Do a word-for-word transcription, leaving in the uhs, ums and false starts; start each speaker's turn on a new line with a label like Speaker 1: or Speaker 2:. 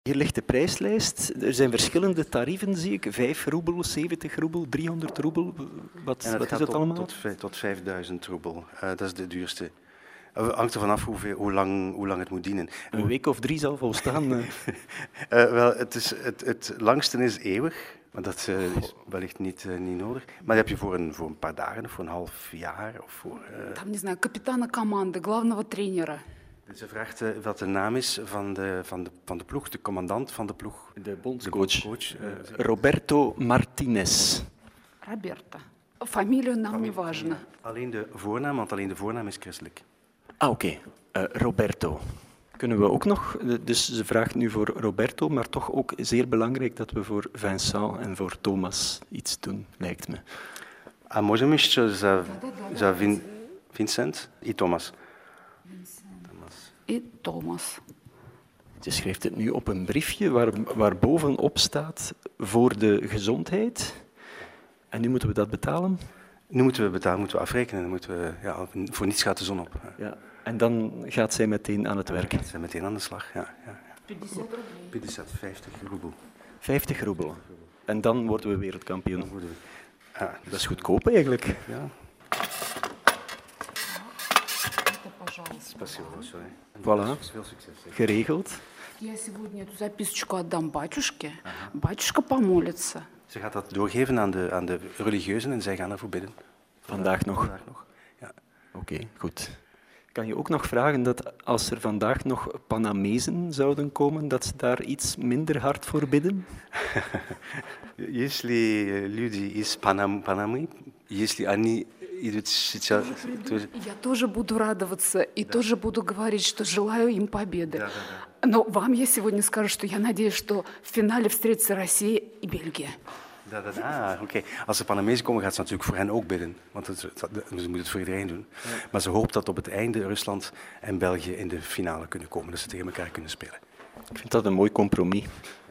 Speaker 1: Hier ligt de prijslijst. Er zijn verschillende tarieven, zie ik. vijf roebel, zeventig roebel, driehonderd roebel. Wat,
Speaker 2: en dat
Speaker 1: wat
Speaker 2: gaat
Speaker 1: is dat
Speaker 2: tot,
Speaker 1: allemaal?
Speaker 2: Tot, tot vijfduizend roebel. Uh, dat is de duurste. Het hangt ervan af hoeveel, hoe, lang, hoe lang het moet dienen.
Speaker 1: Een week of drie zal volstaan.
Speaker 2: uh, wel, het, is, het, het langste is eeuwig, maar dat uh, is wellicht niet, uh, niet nodig. Maar dat heb je voor een, voor een paar dagen of voor een half jaar. Of voor, uh...
Speaker 3: Там, не знаю, капитана команды, главного тренера.
Speaker 2: Ze vraagt uh, wat de naam is van de, van, de, van de ploeg, de commandant van de ploeg.
Speaker 1: De bondscoach.
Speaker 2: De bondscoach uh,
Speaker 1: Roberto Martinez.
Speaker 3: Roberto. Familie nam niet важно.
Speaker 2: Alleen de voornaam, want alleen de voornaam is christelijk.
Speaker 1: Ah, oké. Okay. Uh, Roberto. Kunnen we ook nog... Dus ze vraagt nu voor Roberto, maar toch ook zeer belangrijk dat we voor Vincent en voor Thomas iets doen, lijkt me.
Speaker 2: A możemy jeszcze za, za Vin, Vincent i Thomas.
Speaker 3: I Thomas.
Speaker 1: Ze schrijft het nu op een briefje waar, waar bovenop staat voor de gezondheid. En nu moeten we dat betalen?
Speaker 2: Nu moeten we betalen, moeten we afrekenen. Moeten we, ja, voor niets gaat de zon op.
Speaker 1: Ja. En dan gaat zij meteen aan het werk?
Speaker 2: Gaat zij meteen aan de slag, ja. ja, ja. vijftig, vijftig roebel.
Speaker 1: vijftig roebel. En dan worden we wereldkampioen.
Speaker 2: We... Ja,
Speaker 1: dat is goedkoop eigenlijk.
Speaker 2: Ja.
Speaker 1: Voilà, geregeld.
Speaker 3: Я сегодня эту записочку отдам батюшке. Батюшка помолится.
Speaker 2: Ze gaat dat doorgeven aan de, aan de religieuzen en zij gaan ervoor bidden.
Speaker 1: Vandaag nog?
Speaker 2: Vandaag nog, ja.
Speaker 1: Oké, okay, goed. Kan je ook nog vragen dat als er vandaag nog Panamezen zouden komen, dat ze daar iets minder hard voor bidden?
Speaker 2: Jeśli люди из Панамы, если они идут сейчас...
Speaker 3: Я тоже буду радоваться и да. тоже буду говорить, что желаю им победы.
Speaker 2: Да, да, да.
Speaker 3: Но вам я сегодня скажу, что я надеюсь, что в финале встретятся Россия и Бельгия.
Speaker 2: Da, da, da. Ah, okay. Als de Panamezen komen, gaat ze natuurlijk voor hen ook bidden. Want het, ze moet het voor iedereen doen. Ja. Maar ze hoopt dat op het einde Rusland en België in de finale kunnen komen. Dat ze tegen elkaar kunnen spelen.
Speaker 1: Ik vind dat een mooi compromis.